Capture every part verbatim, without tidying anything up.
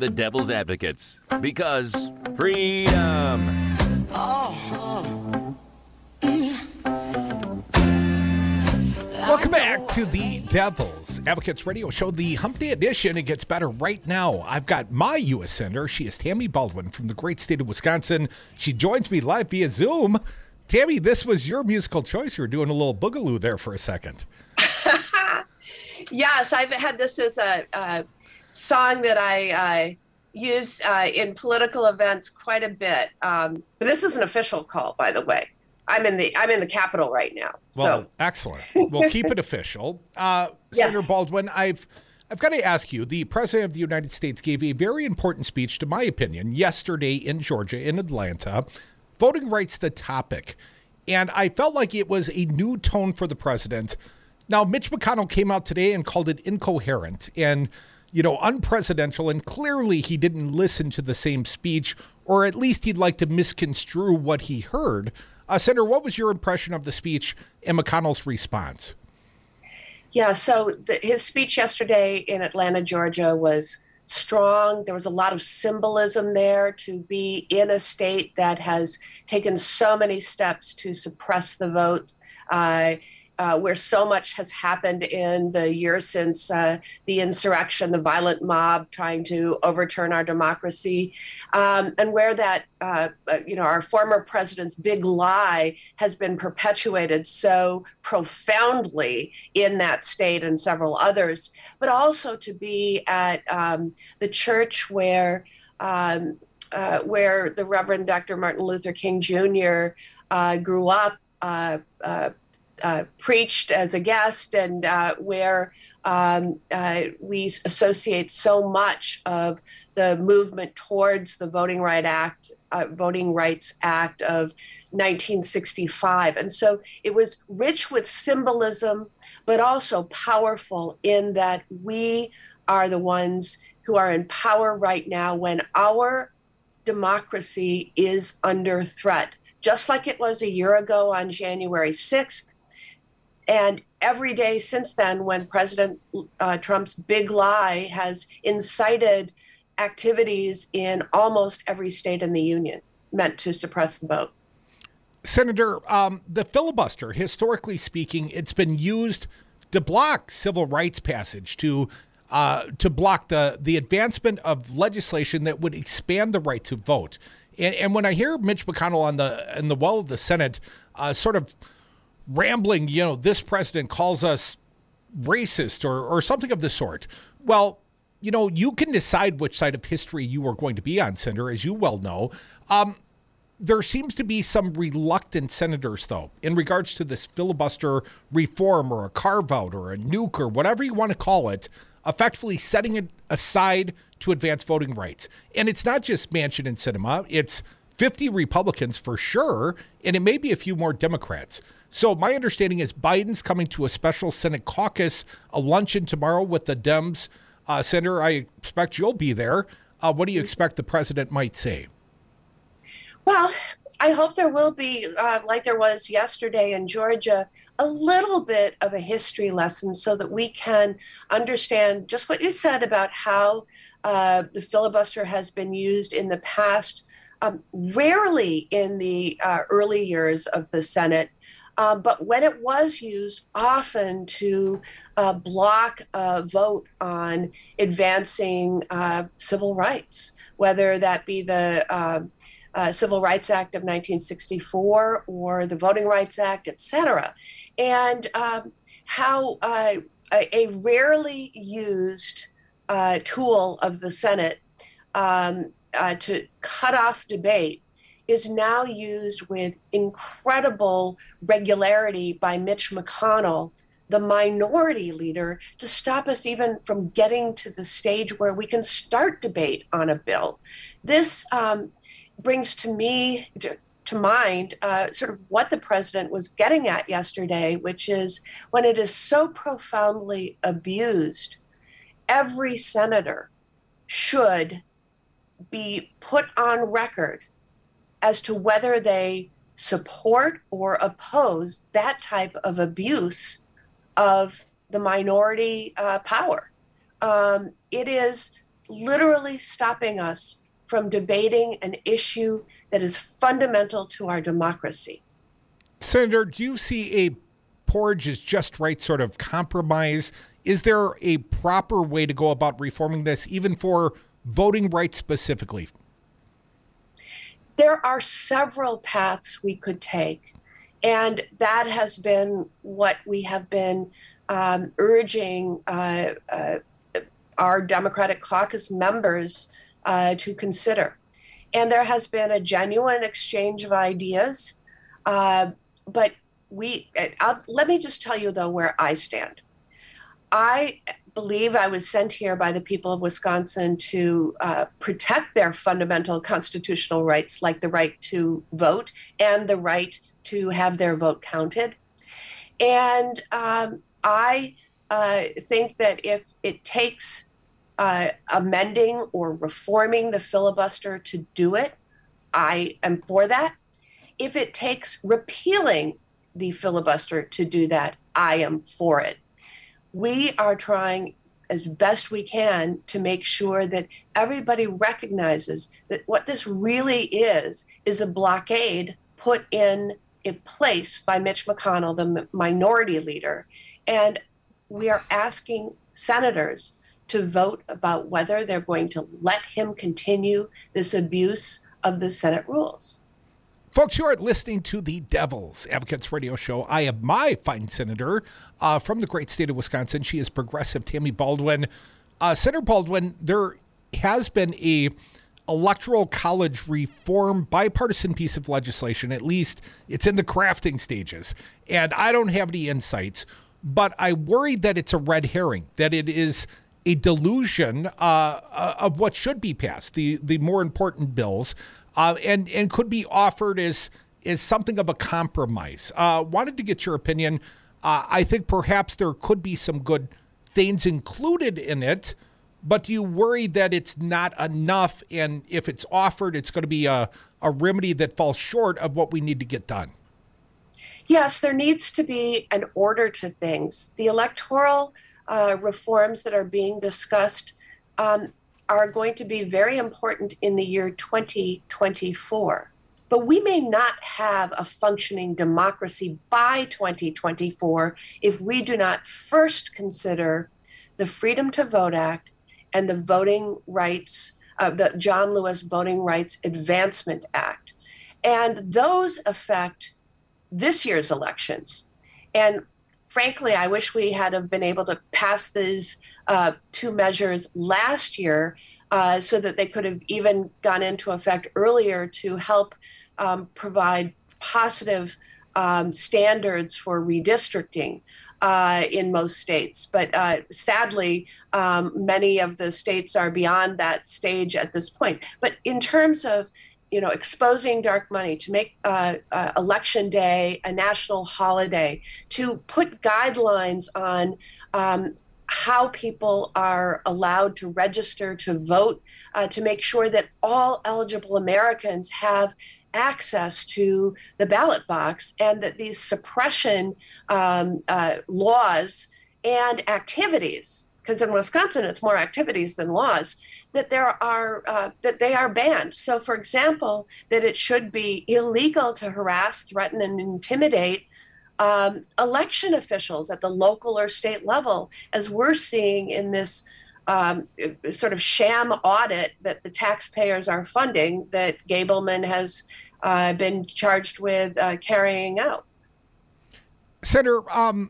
the Devil's Advocates. Because freedom. Oh. Welcome back to the Devil's Advocates Radio Show, the Hump Day edition. It gets better right now. I've got my U S Senator. She is Tammy Baldwin from the great state of Wisconsin. She joins me live via Zoom. Tammy, this was your musical choice. You were doing a little boogaloo there for a second. Yes, I've had this as a, a song that I uh, use uh, in political events quite a bit. Um, but this is an official call, by the way. I'm in the I'm in the Capitol right now. Well, so excellent. We'll keep it official. Uh, Yes. Senator Baldwin, I've I've got to ask you. The President of the United States gave a very important speech, to my opinion, yesterday in Georgia, in Atlanta. Voting rights, the topic, and I felt like it was a new tone for the president. Now, Mitch McConnell came out today and called it incoherent and, you know, unpresidential, and clearly he didn't listen to the same speech, or at least he'd like to misconstrue what he heard. Uh, Senator, what was your impression of the speech and McConnell's response? Yeah, so the, his speech yesterday in Atlanta, Georgia was strong. There was a lot of symbolism there to be in a state that has taken so many steps to suppress the vote, uh, uh, where so much has happened in the years since uh, the insurrection, the violent mob trying to overturn our democracy, um, and where that, uh, uh, you know, our former president's big lie has been perpetuated so profoundly in that state and several others, but also to be at um, the church where um, uh, where the Reverend Doctor Martin Luther King Junior uh, grew up, uh, uh, uh, preached as a guest, and uh, where um, uh, we associate so much of the movement towards the Voting Right Act, uh, Voting Rights Act of nineteen sixty-five. And so it was rich with symbolism, but also powerful in that we are the ones who are in power right now when our democracy is under threat, just like it was a year ago on January sixth. And every day since then, when President uh, Trump's big lie has incited activities in almost every state in the union meant to suppress the vote. Senator, um, the filibuster, historically speaking, it's been used to block civil rights passage, to uh, to block the, the advancement of legislation that would expand the right to vote. And, and when I hear Mitch McConnell on the in the well of the Senate uh, sort of rambling, you know, this president calls us racist or, or something of the sort. Well, you know, you can decide which side of history you are going to be on, Senator, as you well know. Um, there seems to be some reluctant senators, though, in regards to this filibuster reform or a carve-out or a nuke or whatever you want to call it, effectively setting it aside to advance voting rights. And it's not just Manchin and Sinema. It's fifty Republicans for sure, and it may be a few more Democrats. So my understanding is Biden's coming to a special Senate caucus, a luncheon tomorrow with the Dems. Uh, Senator, I expect you'll be there. Uh, what do you expect the president might say? Well, I hope there will be, uh, like there was yesterday in Georgia, a little bit of a history lesson so that we can understand just what you said about how uh, the filibuster has been used in the past, um, rarely in the uh, early years of the Senate. Uh, but when it was used, often to uh, block a vote on advancing uh, civil rights, whether that be the uh, uh, Civil Rights Act of nineteen sixty-four or the Voting Rights Act, et cetera. And um, how uh, a, a rarely used uh, tool of the Senate um, uh, to cut off debate is now used with incredible regularity by Mitch McConnell, the minority leader, to stop us even from getting to the stage where we can start debate on a bill. This um, brings to me to, to mind uh, sort of what the president was getting at yesterday, which is when it is so profoundly abused, every senator should be put on record as to whether they support or oppose that type of abuse of the minority uh, power. Um, it is literally stopping us from debating an issue that is fundamental to our democracy. Senator, do you see a porridge is just right sort of compromise? Is there a proper way to go about reforming this, even for voting rights specifically? There are several paths we could take, and that has been what we have been um, urging uh, uh, our Democratic caucus members uh, to consider. And there has been a genuine exchange of ideas, uh, but we. I'll, let me just tell you, though, where I stand. I believe I was sent here by the people of Wisconsin to uh, protect their fundamental constitutional rights, like the right to vote and the right to have their vote counted. And um, I uh, think that if it takes uh, amending or reforming the filibuster to do it, I am for that. If it takes repealing the filibuster to do that, I am for it. We are trying as best we can to make sure that everybody recognizes that what this really is, is a blockade put in, in place by Mitch McConnell, the minority leader. And we are asking senators to vote about whether they're going to let him continue this abuse of the Senate rules. Folks, you are listening to the Devil's Advocates Radio Show. I have my fine senator uh, from the great state of Wisconsin. She is progressive, Tammy Baldwin. Uh, Senator Baldwin, there has been a electoral college reform bipartisan piece of legislation. At least it's in the crafting stages. And I don't have any insights, but I worry that it's a red herring, that it is a delusion uh, of what should be passed, the, the more important bills. Uh, and, and could be offered as, as something of a compromise. Uh, wanted to get your opinion. Uh, I think perhaps there could be some good things included in it, but do you worry that it's not enough? And if it's offered, it's going to be a, a remedy that falls short of what we need to get done? Yes, there needs to be an order to things. The electoral uh, reforms that are being discussed um, are going to be very important in the year twenty twenty-four. But we may not have a functioning democracy by twenty twenty-four if we do not first consider the Freedom to Vote Act and the Voting Rights, uh, the John Lewis Voting Rights Advancement Act. And those affect this year's elections. And frankly, I wish we had have been able to pass these uh, two measures last year uh, so that they could have even gone into effect earlier to help um, provide positive um, standards for redistricting uh, in most states. But uh, sadly, um, many of the states are beyond that stage at this point. But in terms of you know, exposing dark money, to make uh, uh, Election Day a national holiday, to put guidelines on um, how people are allowed to register to vote, uh, to make sure that all eligible Americans have access to the ballot box, and that these suppression um, uh, laws and activities, because in Wisconsin it's more activities than laws, that there are uh, that they are banned. So, for example, that it should be illegal to harass, threaten, and intimidate um, election officials at the local or state level, as we're seeing in this um, sort of sham audit that the taxpayers are funding, that Gableman has uh, been charged with uh, carrying out. Senator, um,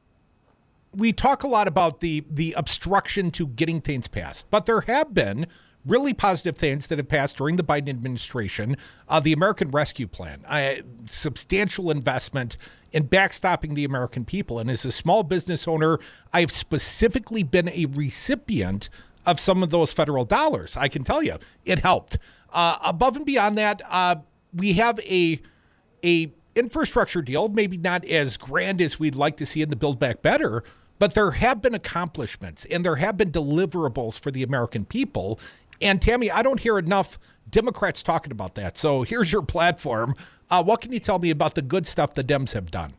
we talk a lot about the the obstruction to getting things passed, but there have been really positive things that have passed during the Biden administration. Uh, the American Rescue Plan, uh, substantial investment in backstopping the American people. And as a small business owner, I've specifically been a recipient of some of those federal dollars. I can tell you, it helped. Uh, above and beyond that, uh, we have a a infrastructure deal, maybe not as grand as we'd like to see in the Build Back Better, but there have been accomplishments and there have been deliverables for the American people. And Tammy, I don't hear enough Democrats talking about that. So here's your platform. Uh, what can you tell me about the good stuff the Dems have done?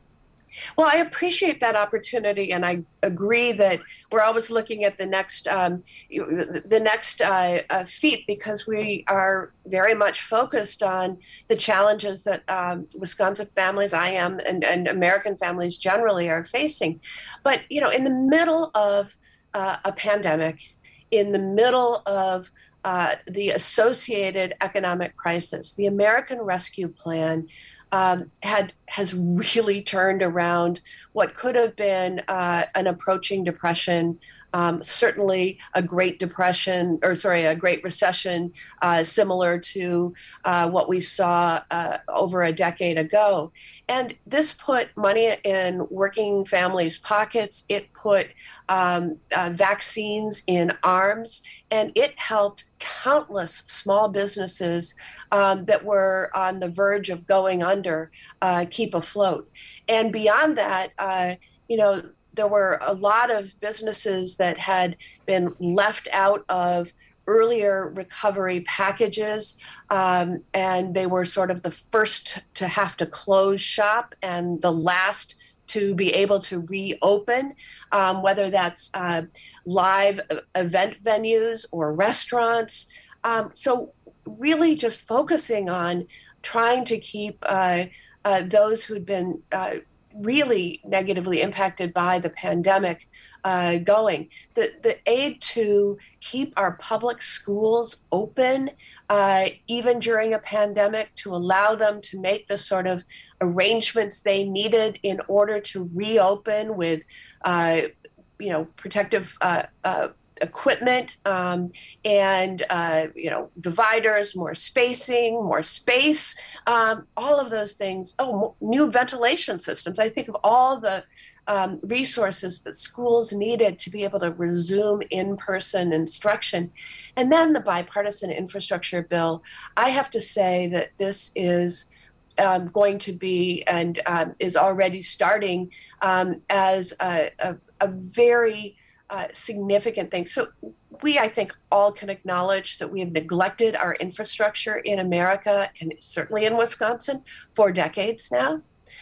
Well, I appreciate that opportunity, and I agree that we're always looking at the next um, the next uh, uh, feat, because we are very much focused on the challenges that um, Wisconsin families, I am, and, and American families generally are facing. But you know, in the middle of uh, a pandemic, in the middle of uh, the associated economic crisis, the American Rescue Plan Um, had has really turned around what could have been uh, an approaching depression, um, certainly a Great Depression, or sorry, a Great Recession, uh, similar to uh, what we saw uh, over a decade ago. And this put money in working families' pockets. It put um, uh, vaccines in arms, and it helped countless small businesses um, that were on the verge of going under uh, keep afloat. And beyond that, uh, you know, there were a lot of businesses that had been left out of earlier recovery packages, um, and they were sort of the first to have to close shop and the last to be able to reopen, um, whether that's uh, live event venues or restaurants. Um, so really just focusing on trying to keep uh, uh, those who'd been uh, really negatively impacted by the pandemic uh, going. The, the aid to keep our public schools open, uh, even during a pandemic, to allow them to make the sort of arrangements they needed in order to reopen with, uh, you know, protective uh, uh, equipment um, and, uh, you know, dividers, more spacing, more space, um, all of those things. Oh, new ventilation systems. I think of all the um, resources that schools needed to be able to resume in-person instruction. And then the bipartisan infrastructure bill. I have to say that this is um, going to be, and um, is already starting um, as a, a, a very Uh, significant thing. So we, I think, all can acknowledge that we have neglected our infrastructure in America, and certainly in Wisconsin, for decades now.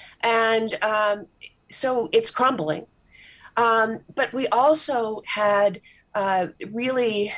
And um, so it's crumbling. Um, but we also had uh, really,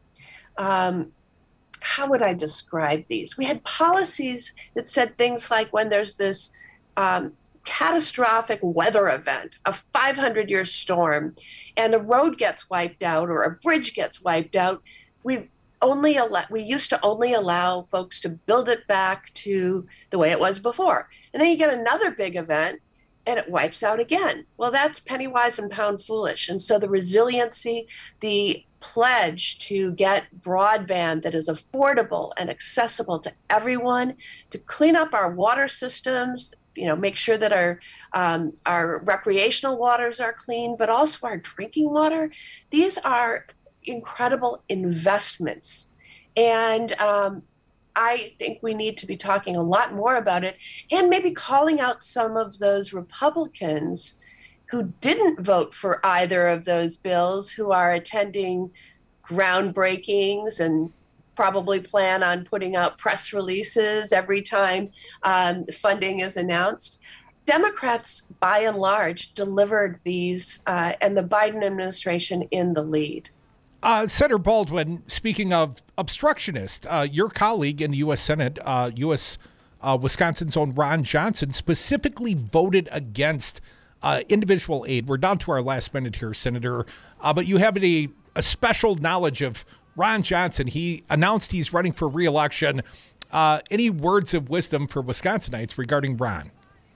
um, how would I describe these? We had policies that said things like, when there's this um, catastrophic weather event, a five hundred year storm, and the road gets wiped out or a bridge gets wiped out, we only allow, we used to only allow folks to build it back to the way it was before. And then you get another big event and it wipes out again. Well, that's penny wise and pound foolish. And so the resiliency, the pledge to get broadband that is affordable and accessible to everyone, to clean up our water systems, you know, make sure that our um, our recreational waters are clean, but also our drinking water. These are incredible investments. And um, I think we need to be talking a lot more about it, and maybe calling out some of those Republicans who didn't vote for either of those bills, who are attending groundbreakings and probably plan on putting out press releases every time um, funding is announced. Democrats, by and large, delivered these, uh, and the Biden administration in the lead. Uh, Senator Baldwin, speaking of obstructionist, uh, your colleague in the U S Senate, uh, U S Uh, Wisconsin's own Ron Johnson, specifically voted against uh, individual aid. We're down to our last minute here, Senator, uh, but you have a, a special knowledge of Ron Johnson. He announced he's running for re-election. Uh, any words of wisdom for Wisconsinites regarding Ron?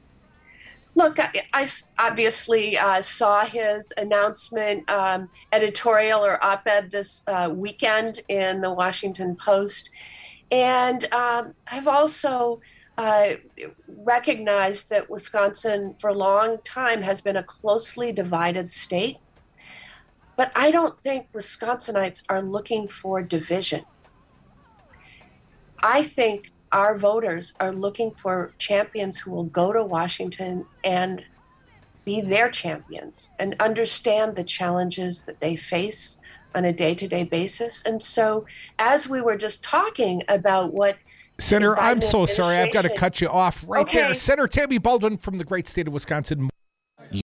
Look, I, I obviously uh, saw his announcement, um, editorial or op-ed this uh, weekend in the Washington Post. And um, I've also uh, recognized that Wisconsin for a long time has been a closely divided state. But I don't think Wisconsinites are looking for division. I think our voters are looking for champions who will go to Washington and be their champions and understand the challenges that they face on a day-to-day basis. And so as we were just talking about what Senator, I'm so sorry. I've got to cut you off right okay. there. Senator Tammy Baldwin from the great state of Wisconsin.